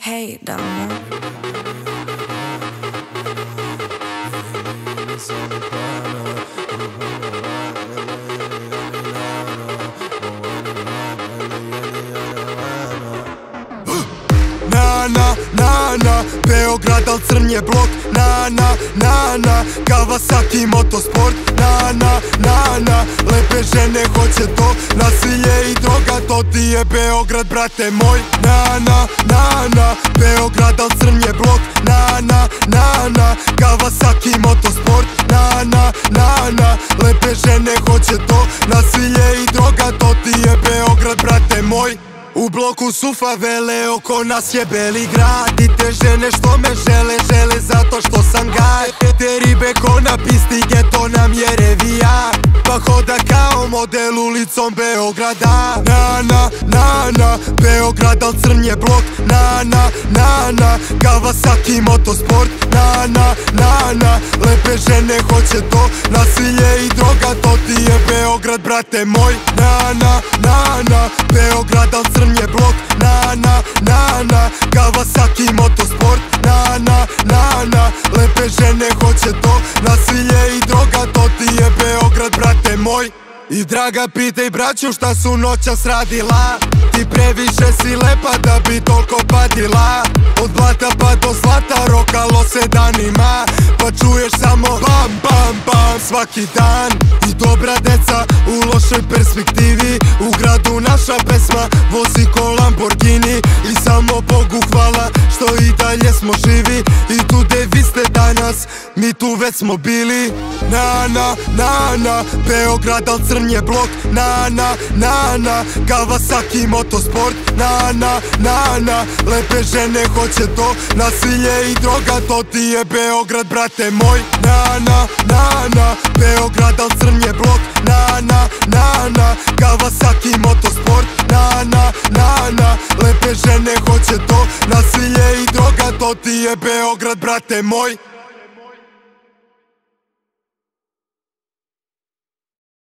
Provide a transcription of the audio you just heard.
Hej, damo. Na, Beograd, al crn je blok. Na, Kawasaki motosport. Na, lepe žene hoće to, nasilje i droga, to ti je Beograd, brate moj. Na, Beograd, al crn je blok. Na, Kawasaki motosport. Na, lepe žene hoće to, nasilje i droga, to ti je Beograd, brate moj. U bloku su favele, oko nas je beli grad. I te žene što me žele zato što sam gaj. Te ribe ko na pisti, geto nam je revija, pa hoda kao model ulicom Beograda. Na, Beograd, al crn je blok. Na, Kawasaki motosport. Na, lepe žene hoće to, nasilje i droga, to ti je Beograd, brate moj. Na, Beograd, al crn je blok. Na, Kawasaki motosport. Na, lepe žene hoće to, nasilje i droga, to ti je Beograd, brate moj. I draga, pitaj braću šta su noćas radila. Ti previše si lepa da bi toliko patila. Od blata pa do zlata rokalo se danima, pa čuješ samo bam, bam, bam svaki dan. I dobra deca u lošoj perspektivi, u gradu naša pesma vozi ko Lamborghini. I samo Bogu hvala što i dalje smo živi, i tu gde vi ste danas, mi tu već smo bili. Na, Beograd, al crn je blok. Na, Kawasaki motosport. Na, lepe žene hoće to, nasilje i droga, to ti je Beograd, brate moj. Na, Beograd, al crn je blok. Na, Kawasaki motosport. Na, lepe žene hoće to, nasilje i droga, to ti je Beograd, brate moj.